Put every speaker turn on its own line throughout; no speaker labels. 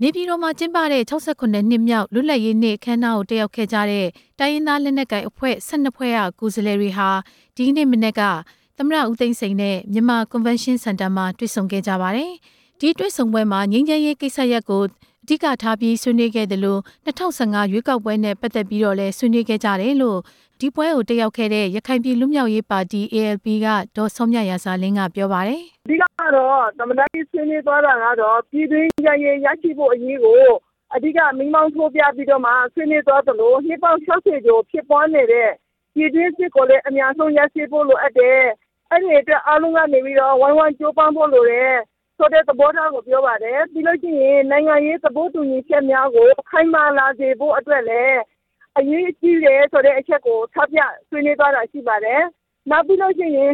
နေပြည်တော်မှာကျင်းပတဲ့69နှစ်မြောက်လွတ်လပ်ရေးနေ့အခမ်းအနားကိုတက်ရောက်ခဲ့ကြတဲ့တိုင်းရင်းသားလက်နက်ကိုင်အဖွဲ့12ဖွဲ့ကကိုယ်စားလှယ်တွေဟာဒီနေ့မနေ့ကသမ္မတဦးသိန်းစိန်နဲ့မြန်မာကွန်ဗင်းရှင်းစင်တာမှာတွေ့ဆုံခဲ့ကြပါတယ်။ဒီတွေ့ဆုံပွဲမှာငြိမ်းချမ်းရေးကိစ္စရပ်ကိုအဓိကထားပြီးဆွေးနွေးခဲ့တယ်လို့2015ရွေးကောက်ပွဲနဲ့ပတ်သက်ပြီးတော့လည်းဆွေးနွေးခဲ့ကြတယ်လို့ဒီပွဲကိုတက်ရောက်ခဲ့တဲ့ရခိုင်ပြည်လွတ်မြောက်ရေးပါတီ ALP ကဒေါ်စောမြရာဇာလင်းကပြောပါတယ်
။အဓိကတော့သမ္မတကြီးဆွေးနွေးသွားတာကတော့ပြည်တွင်းငြိမ်းချမ်းရေးရရှိဖို့အရေးကိုအဓိကမိမောင်းထိုးပြပြီးတော့မှဆွေးနွေးသွားသလိုနှစ်ပေါင်း60ကျော်ဖြစ်ပွားနေတဲ့ပြည်တွင်းစစ်ကိုလည်းအများဆုံးရရှိဖို့လိုအပ်တယ်။အဲ့ဒီအတွက်အားလုံးကနေပြီးတော့ဝိုင်းဝန်းကြိုးပမ်းဖို့လိုတယ်ဆိုတဲ့သဘောထားကိုပြောပါတယ်။ပြီးလို့ရှိရင်နိုင်ငံရေးသဘောတူညီချက်များကိုခိုင်မာလာစေဖို့အတွက်လည်းအရေးကြီးတယ်ဆိုတဲ့အချက်ကိုထပ်ပြဆွေးနွေးသွားတာရှိပါတယ်။နောက်ပြီးလို့ရှိရင်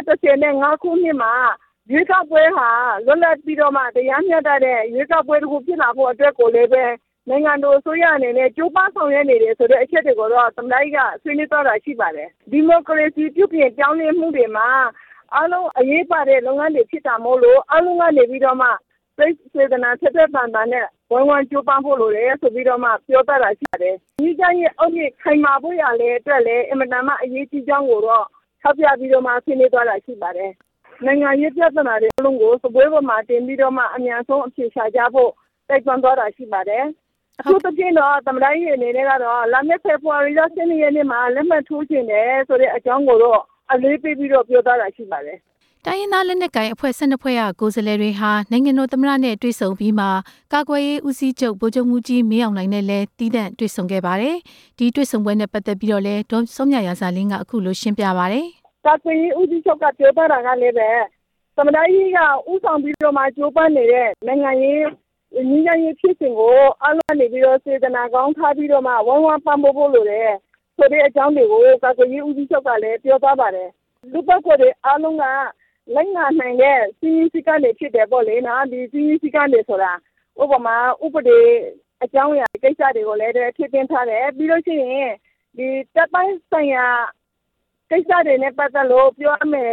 2015ခုနှစ်မှာရွေးကောက်ပွဲဟာလွတ်လပ်ပြီးတော့မှတရားမျှတတဲ့ရွေးကောက်ပွဲတစ်ခုဖြစ်လာဖို့အတွက်ကိုလည်းပဲနိုင်ငံတော်အစိုးရအနေနဲ့ကြိုးပမ်းဆောင်ရွက်နေတယ်ဆိုတဲ့အချက်တွေကိုတော့သမ္မတကြီးကဆွေးနွေးသွားတာရှိပါတယ်။ဒီမိုကရေစီပြုပြင်ပြောင်းလဲမှုတွေမှာအားလုံးအရေးပါတဲ့လုပ်ငန်းတွေဖြစ်တာမို့လို့အားလုံးကနေပြီးတော့မှစိတ်စေတနာထက်ပန်ပန်နဲ့ဝိုင်းဝန်းကြိုးပမ်းဖို့လိုတယ်ဆိုပြီးတော့မှပြောတတ်တာရှိပါတယ်။ဒီကြရဲ့အောက်မြစ်ခိုင်မာဖို့ရလည်းအတွက်လည်းအင်မတန်မှအရေးကြီးကြောင်းကိုတော့ထောက်ပြပြီးတော့မှဆွေးနွေးသွားတာရှိပါတယ်။နိုင်ငံရေးပြဿနာတွေအလုံးကိုစပွဲပေါ်မှာတင်ပြီးတော့မှအများဆုံးအဖြေရှာကြဖို့တိုက်တွန်းသွားတာရှိပါတယ်။အခုတစ်ပြင်းတော့သမ္မတကြီးအနေနဲ့ကတော့လာမယ့်ဖေဖော်ဝါရီလ12ရက်နေ့မှာလက်မှတ်ထိုးခြင်းတယ်ဆိုတဲ့အကြောင်းကိုတော့အလေးပေးပြီးတော့ပြောသွားတာရှိပါတယ်
။တိုင်းရင်းသားလက်နက်ကိုင်အဖွဲ့12ဖွဲ့ကကိုယ်စားလှယ်တွေဟာနိုင်ငံတော်သမ္မတနဲ့တွေ့ဆုံပြီးမှကာကွယ်ရေးဦးစီးချုပ်ဗိုလ်ချုပ်မှူးကြီးမင်းအောင်လှိုင်နဲ့လည်းတည်တံ့တွေ့ဆုံခဲ့ပါတယ်။ဒီတွေ့ဆုံပွဲနဲ့ပတ်သက်ပြီးတော့လည်းဒေါ်စောမြရာဇာလင်းကအခုလိုရှင်းပြပါတယ်
။ကာကွယ်ရေးဦးစီးချုပ်ကပြောတာကလည်းပဲသမ္မတကြီးကဥဆောင်ပြီးတော့မှကြိုးပမ်းနေတဲ့နိုင်ငံရေးငြိမ်းချမ်းရေးဖြစ်စဉ်ကိုအားလုံးနေပြီးတော့စေတနာကောင်းထားပြီးတော့မှဝိုင်းဝန်းပံ့ပိုးဖို့လိုတယ်ဆိုတဲ့အကြောင်းတွေကိုကာကွယ်ရေးဦးစီးချုပ်ကလည်းပြောသွားပါတယ်။လူပုဂ္ဂိုလ်တွေအားလုံးကလိုက်နာနိုင်တဲ့စီးရီးစည်းကမ်းတွေဖြစ်တယ်ပေါ့လေနော်ဒီစီးရီးစည်းကမ်းတွေဆိုတာဥပမာဥပဒေအကြောင်းအရာကိစ္စတွေကိုလည်းထည့်သွင်းထားတယ်ပြီးလို့ရှိရင်ဒီတပ်ပိုင်းဆိုင်ရာကိစ္စတွေနဲ့ပတ်သက်လို့ပြောရမယ်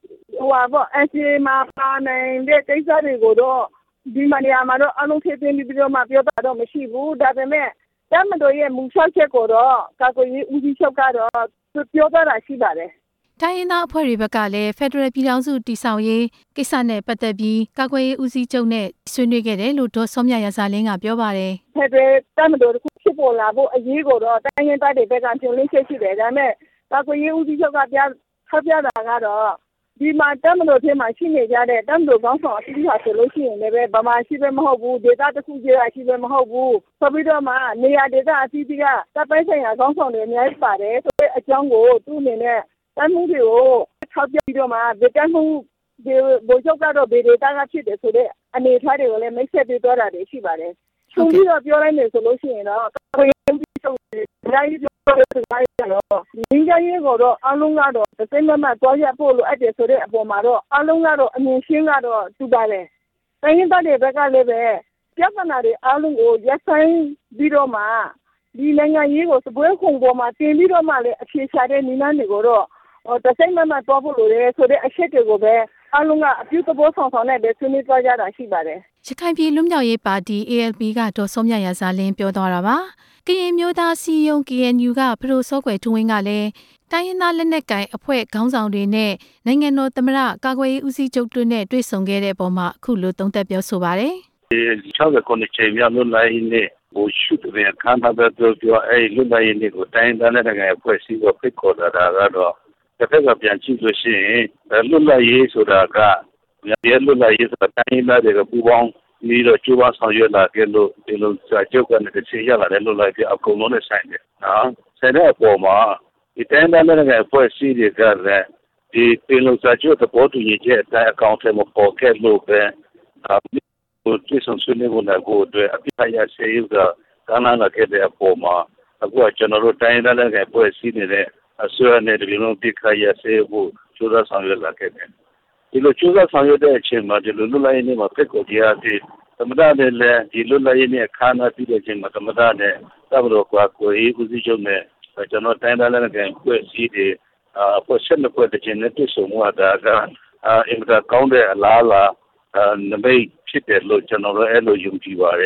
NCA မှာပါနိုင်တဲ့ကိစ္စတွေကိုတော့ဒီနေရာမှာတော့အလုံးထည့်သွင်းပြီးတော့မှပြောတာတော့မရှိဘူးဒါပေမဲ့တပ်မတော်ရဲ့မူလချက်ကိုတော့ကာကွယ်ရေးဦးစီးချုပ်ကတော့ပြောသွားတာရှိပါတယ်
တိုင်းရင်းသားအဖွဲ့တွေဘက်ကလည်းဖက်ဒရယ်ပြည်ထောင်စုတည်ဆောက်ရေးကိစ္စနဲ့ပတ်သက်ပြီးကာကွယ်ရေးဦးစီးချုပ်နဲ့ဆွေးနွေးခဲ့တယ်လို့ဒေါ်စောမြရာဇာလင်းကပြောပါတယ်
။ဖက်ဒရယ်တပ်မတော်တစ်ခုဖြစ်ပေါ်လာဖို့အရေးကိုတော့တိုင်းရင်းသားတွေဘက်ကပြုံးလင်းချက်ရှိတယ်ဒါပေမဲ့ကာကွယ်ရေးဦးစီးချုပ်ကထောက်ပြတာကတော့ဒီမှာတပ်မတော်ထဲမှာရှိနေကြတဲ့တပ်မတော်ကောင်းဆောင်အသီးသီးဟာဆိုလို့ရှိရင်လည်းဗမာရှိပဲမဟုတ်ဘူးဒေသတစ်ခုချင်းရှိပဲမဟုတ်ဘူးဆိုပြီးတော့မှနေရာဒေသအသီးသီးကတပ်ပိုင်းဆိုင်ရာကောင်းဆောင်တွေအများကြီးပါတယ်ဆိုတဲ့အကြောင်းကိုသူ့အနေနဲ့တပ်မှုတွေကိုထောက်ပြပြီးတော့မှဗေတမှုဒီဘိုးချုပ်ကတော့ဗေဒေတာကဖြစ်တယ်ဆိုတဲ့အနေအထားတွေကိုလည်းမိတ်ဆက်ပေးသွားတာတွေရှိပါတယ်။ဆုံးပြီးတော့ပြောလိုက်မယ်ဆိုလို့ရှိရင်တော့ကိုယ်ရင်းပြီးဆုံးတယ်။ဒါကြီးပြောတဲ့စကားတွေတော့ငင်းကြရေးကိုတော့အလုံးကတော့တစ်စိမ့်မမတွားရဖို့လိုအပ်တယ်ဆိုတဲ့အပေါ်မှာတော့အလုံးကတော့အမြင်ရှင်းကတော့တူပါတယ်။တိုင်းရင်းသားတွေဘက်ကလည်းပဲပြဿနာတွေအလုံးကိုရပ်ဆိုင်ပြီးတော့မှဒီနိုင်ငံရေးကိုစပွဲခုံပေါ်မှာတင်ပြီးတော့မှလည်းအခြေချတဲ့နည်းလမ်းတွေကိုတော့တစ်စိမ့်မမတွားဖို့လိုတယ်ဆိုတဲ့အချက်တွေကိုပဲအလုံးကအပြုသဘောဆောင်နဲ့ပဲဆွေးနွေးသွားကြတာရှိပါတယ်
။ရခိုင်ပြည်လွတ်မြောက်ရေးပါတီ ALP ကဒေါ်စောမြရာဇာလင်းပြောသွားတာပါ။ကရင်မျိုးသားစီယုံ KNU ကဖရိုစောကွယ်ထွန်းဝင်းကလည်းတိုင်းရင်းသားလက်နက်ကိုင်အဖွဲ့ခေါင်းဆောင်တွေနဲ့နိုင်ငံတော်သမ္မတကာကွယ်ရေးဦးစီးချုပ်တို့နဲ့တွေ့ဆုံခဲ့တဲ့အပေါ်မှာအခုလိုသုံးသပ်ပြောဆိုပါတယ်
။69ချိန်မြောက်လွတ်လပ်ရေးနေ့ကိုရှုတဲ့အခမ်းအနားပဲပြောလွတ်လပ်ရေးနေ့ကိုတိုင်းရင်းသားလက်နက်ကိုင်အဖွဲ့အစည်းကိုဖိတ်ခေါ်တာကတော့တစ်ဖက်ကပြန်ကြည့်လို့ရှိရင်လွတ်လပ်ရေးဆိုတာကလွတ်လပ်ရေးဆိုတာတိုင်းရင်းသားတွေကပူးပေါင်းပြီးတော့ကျိုးပမ်းဆောင်ရွက်လာခဲ့လို့ဒီလိုစာချုပ်ကနေတစ်ချိန်ရလာတဲ့လွတ်လပ်ရေးအကုန်လုံးနဲ့ဆိုင်တယ်နော်ဆိုင်တဲ့အပေါ်မှာဒီတိုင်းသားလက်နက်ကိုင်အဖွဲ့အစည်းတွေကလည်းဒီပြည်လုံးစာချုပ်သဘောတူညီချက်အတိုင်းအကောင့်ထဲမှာပေါ်ခဲ့လို့ပဲဒီဆုံးဆွေးနွေးဖို့လည်းကိုအတွက်အပြစ်ရစေရကကမ်းလှမ်းလာခဲ့တဲ့အပေါ်မှာအခုကကျွန်တော်တို့တိုင်းသားလက်နက်ကိုင်အဖွဲ့အစည်းတွေနဲ့အစိုးရနဲ့ဒီလိုပြစ်ခတ်ရစေဖို့ကြိုးစားဆောင်ရွက်လာခဲ့တယ်ဒီလိုကြိုးစားဆောင်ရွက်တဲ့အချိန်မှာဒီလိုလွတ်လပ်ရေးနေ့မှာဖိတ်ခေါ်ကြရတဲ့သမ္မတနဲ့လည်းဒီလွတ်လပ်ရေးနေ့အခမ်းအနားပြီးတဲ့အချိန်မှာသမ္မတနဲ့တပ်မတော်ကကိုရေးဦးစီးချုပ်နဲ့ကျွန်တော်တိုင်းသားလက်နက်ကိုင်အဖွဲ့အစည်းတွေအဖွဲ့12ဖွဲ့တစ်ချိန်နဲ့တွေ့ဆုံမှုတာကအင်မတန်ကောင်းတဲ့အလားအလာနမိတ်ဖြစ်တယ်လို့ကျွန်တော်တို့အဲ့လိုယုံကြည်ပါတယ်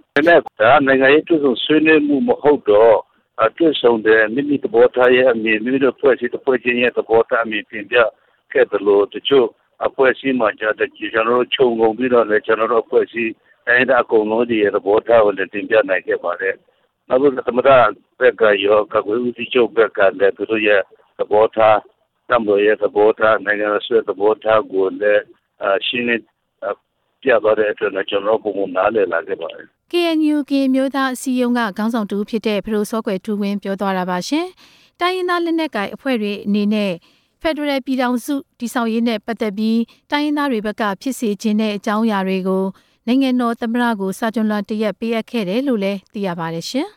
နဲ့ဒါနိုင်ငံရေးတွေ့ဆုံဆွေးနွေးမှုမဟုတ်တော့တွေ့ဆုံတဲ့မိမိသဘောထားရဲ့အမြင်မိမိတို့ဖွဲ့စည်းတစ်ဖွဲ့ချင်းရဲ့သဘောထားအမြင်ပြင်ပြခဲ့တယ်လို့တချို့အဖွဲ့အစည်းမှာကျွန်တော်တို့ခြုံငုံပြီးတော့လည်းကျွန်တော်တို့အဖွဲ့အစည်းတိုင်းအကုန်လုံးဒီရဲ့သဘောထားကိုလည်းတင်ပြနိုင်ခဲ့ပါတယ်။နောက်ပြီးသမ္မတဘက်ကရောကာကွယ်ဦးစီးချုပ်ဘက်ကလည်းသူတို့ရဲ့သဘောထားတမလို့ရဲ့သဘောထားနိုင်ငံဆွေးသဘောထားကိုလည်းရှင်းလင်းပြသွားတဲ့အတွက်လည်းကျွန်တော်ပုံနားလည်လာခဲ့ပါတယ်။
KNU ကရင်မျိုးသားအစည်းအရုံးကခေါင်းဆောင်တူဖြစ်တဲ့ဖရိုစောကွယ်ထူးဝင်းပြောသွားတာပါရှင်။တိုင်းရင်းသားလက်နက်ကိုင်အဖွဲ့တွေအနေနဲ့ဖက်ဒရယ်ပြည်ထောင်စုတည်ဆောက်ရေးနဲ့ပတ်သက်ပြီးတိုင်းရင်းသားတွေဘက်ကဖြစ်စေခြင်းတဲ့အကြောင်းအရာတွေကိုနိုင်ငံတော်သမ္မတကိုစာကြွန်လွှာတရက်ပေးအပ်ခဲ့တယ်လို့လည်းသိရပါတယ်ရှင်။